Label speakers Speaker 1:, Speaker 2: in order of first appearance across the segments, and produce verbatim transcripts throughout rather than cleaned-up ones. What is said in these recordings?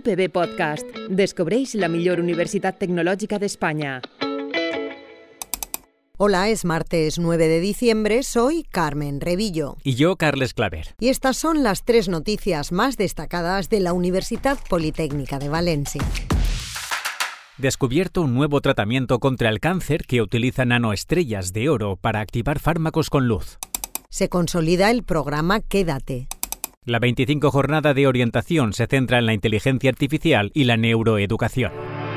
Speaker 1: U P B Podcast. Descobreix la millor universitat tecnològica d'Espanya.
Speaker 2: Hola, es martes nueve de diciembre, soy Carmen Revillo.
Speaker 3: Y yo, Carles Claver.
Speaker 2: Y estas son las tres noticias más destacadas de la Universitat Politécnica de Valencia.
Speaker 3: Descubierto un nuevo tratamiento contra el cáncer que utiliza nanoestrellas de oro para activar fármacos con luz.
Speaker 2: Se consolida el programa Quédate.
Speaker 3: La veinticinco jornada de orientación se centra en la inteligencia artificial y la neuroeducación.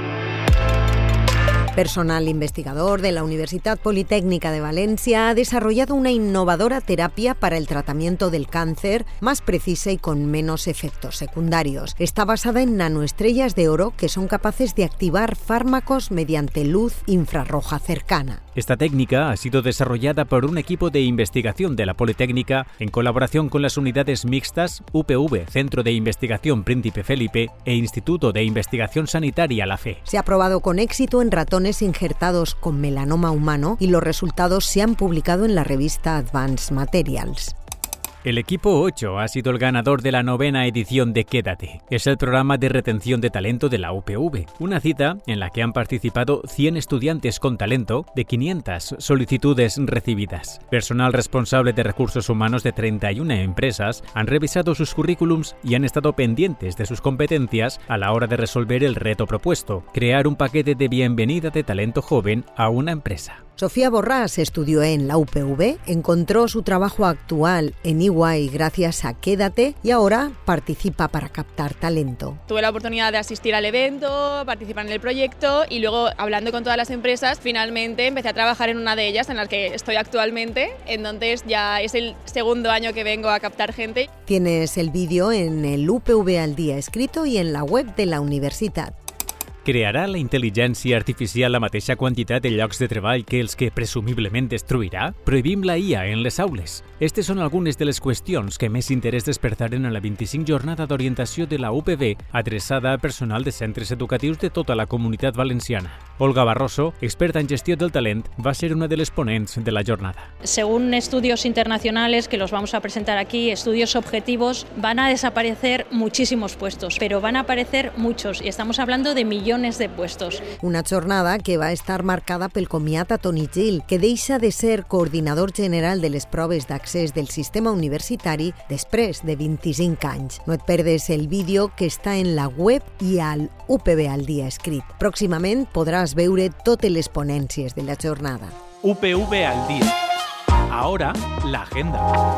Speaker 2: Personal investigador de la Universitat Politécnica de Valencia ha desarrollado una innovadora terapia para el tratamiento del cáncer más precisa y con menos efectos secundarios. Está basada en nanoestrellas de oro que son capaces de activar fármacos mediante luz infrarroja cercana.
Speaker 3: Esta técnica ha sido desarrollada por un equipo de investigación de la Politécnica en colaboración con las unidades mixtas U P V, Centro de Investigación Príncipe Felipe e Instituto de Investigación Sanitaria La Fe.
Speaker 2: Se ha probado con éxito en ratones injertados con melanoma humano y los resultados se han publicado en la revista Advanced Materials.
Speaker 3: El equipo ocho ha sido el ganador de la novena edición de Quédate. Es el programa de retención de talento de la U P V, una cita en la que han participado cien estudiantes con talento de quinientas solicitudes recibidas. Personal responsable de recursos humanos de treinta y una empresas han revisado sus currículums y han estado pendientes de sus competencias a la hora de resolver el reto propuesto, crear un paquete de bienvenida de talento joven a una empresa.
Speaker 2: Sofía Borràs estudió en la U P V, encontró su trabajo actual en E Y gracias a Quédate y ahora participa para captar talento.
Speaker 4: Tuve la oportunidad de asistir al evento, participar en el proyecto y luego, hablando con todas las empresas, finalmente empecé a trabajar en una de ellas, en la que estoy actualmente. Entonces ya es el segundo año que vengo a captar gente.
Speaker 2: Tienes el vídeo en el U P V al día escrito y en la web de la universitat.
Speaker 3: Crearà la intel·ligència artificial la mateixa quantitat de llocs de treball que els que presumiblement destruirà? Prohibim la I A en les aules. Aquestes són algunes de les qüestions que més interès despertaren a la vint-i-cinc jornada d'orientació de la U P B adreçada a personal de centres educatius de tota la comunitat valenciana. Olga Barroso, experta en gestió del talent, va ser una de les ponents de la jornada.
Speaker 5: Según estudios internacionales, que los vamos a presentar aquí, estudios objetivos, van a desaparecer muchísimos puestos, pero van a aparecer muchos y estamos hablando de millones de puestos.
Speaker 2: Una jornada que va a estar marcada pel comiat a Toni Gil, que deixa de ser coordinador general de les proves d'accés del sistema universitari després de vint-i-cinc anys. No et perdes el vídeo que està en la web i al U P B al dia escrit. Pròximament podràs veure totes les ponències de la jornada.
Speaker 6: U P V al día. Ahora, la agenda.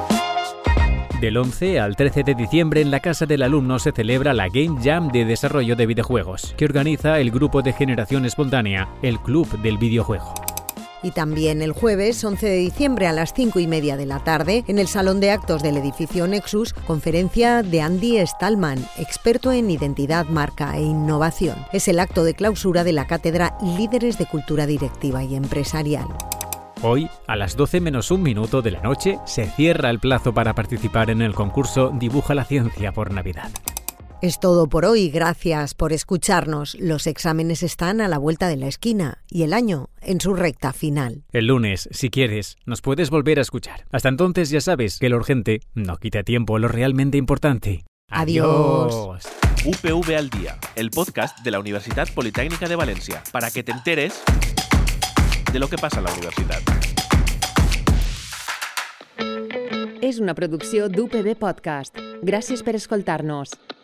Speaker 3: Del once al trece de diciembre en la Casa del Alumno se celebra la Game Jam de desarrollo de videojuegos, que organiza el grupo de generación espontánea, el Club del Videojuego.
Speaker 2: Y también el jueves once de diciembre a las cinco y media de la tarde, en el Salón de Actos del edificio Nexus, conferencia de Andy Stallman, experto en identidad, marca e innovación. Es el acto de clausura de la cátedra Líderes de Cultura Directiva y Empresarial.
Speaker 3: Hoy, a las doce menos un minuto de la noche, se cierra el plazo para participar en el concurso Dibuja la Ciencia por Navidad.
Speaker 2: Es todo por hoy, gracias por escucharnos. Los exámenes están a la vuelta de la esquina y el año en su recta final.
Speaker 3: El lunes, si quieres, nos puedes volver a escuchar. Hasta entonces ya sabes que lo urgente no quita tiempo lo realmente importante.
Speaker 2: Adiós.
Speaker 3: Adiós.
Speaker 6: U P V al día, el podcast de la Universitat Politécnica de Valencia, para que te enteres de lo que pasa en la universitat.
Speaker 1: És una producció d'U P B Podcast. Gràcies per escoltar-nos.